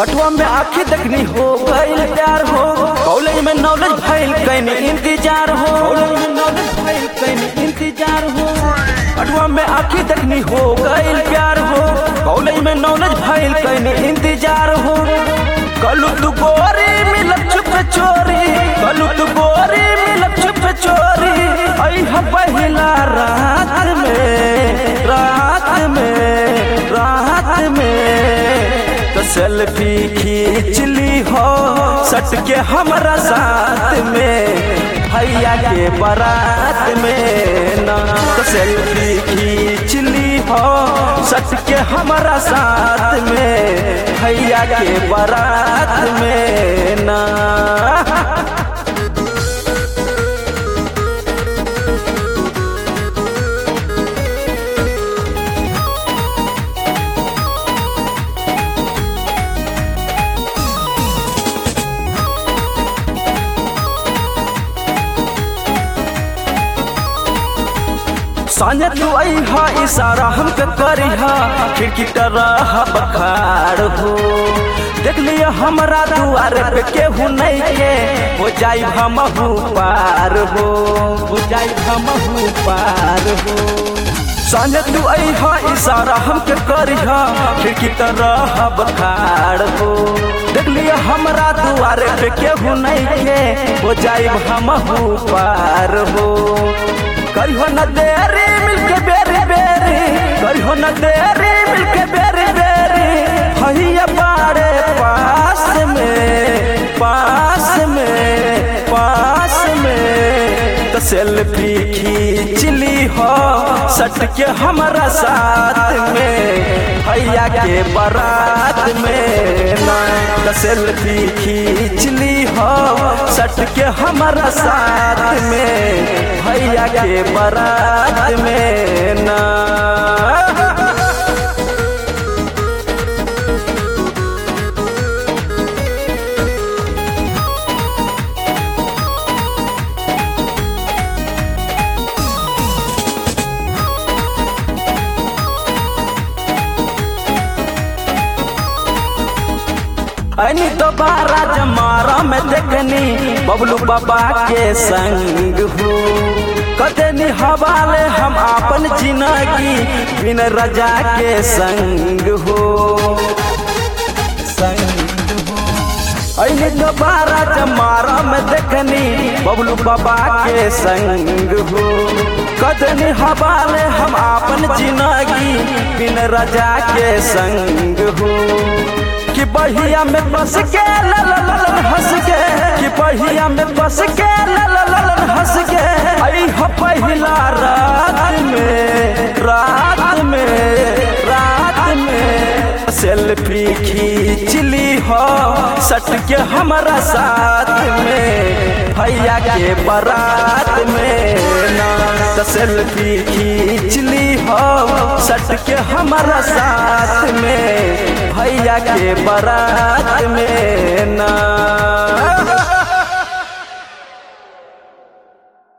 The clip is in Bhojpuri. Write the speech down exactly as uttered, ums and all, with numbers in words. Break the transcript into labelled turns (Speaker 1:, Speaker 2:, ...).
Speaker 1: अठवा में आखी देखनी हो गईल प्यार हो, कॉलेज में नॉलेज भइल कैनी इंतजार हो, कॉलेज में नॉलेज भइल कैनी इंतजार हो। अठवा में आखी देखनी हो गईल प्यार हो, कॉलेज में नॉलेज भइल कैनी इंतजार हो। कलू तू गोरी मिलब चुप चोरी, कलू तू गोरी मिलब चुप चोरी। आई पहिला रात में रात में रात में तो सेल्फी खींच ली हो सट के हमारा साथ में भैया के बारात में ना। तो सेल्फी खींच ली हो सट के हमारा साथ में भैया के बारात में ना। साँझ तू अहा इशारा हमके करिहा, खिड़की तरह बखाड़ हो। देख लिया हमारा दुआरे पे केहू नहीं के, हो जाई हमहू पार हो, हो जाई हमहू पार हो। साँझ तू अहा इशारा हमके करिहा, खिड़की तरह बखाड़ हो। देख लिया हमारा दुआरे पे केहू नहीं के, हो जाई हमहू पार हो। करियो न देरी मिलके बेरी बेरी, करियो न देरी मिलके बेरी बेरी। भैया बाड़े पास में पास में पास में तो सेल्फी खींच ली हो सट के हमारा साथ में भैया के बारात में ना। तो सेल्फी खींच ली हो सट के हमारा साथ में भैया के बारात में ना। अनी दोबारा जमारा में देखनी बबलू बाबा के संग हो। कदनी हवाले हम आपन जिंदगी बिन रजा के संग हो संग हो। अनी दोबारा जमारा में देखनी बबलू बाबा के संग हो। कदनी हवाले हम आपन जिंदगी बिन रजा के संग हो। कि बहिया में बस के ललन हंस के, कि बहिया में बस के ललन हंस के। आई हो पहिला रात में रात में रात में सेल्फी खींच ली हो सट के हमारा साथ में भैया के बारात में ना। तो सेल्फी खींच ली हो सट के हमारा साथ में भैया के बारात में ना।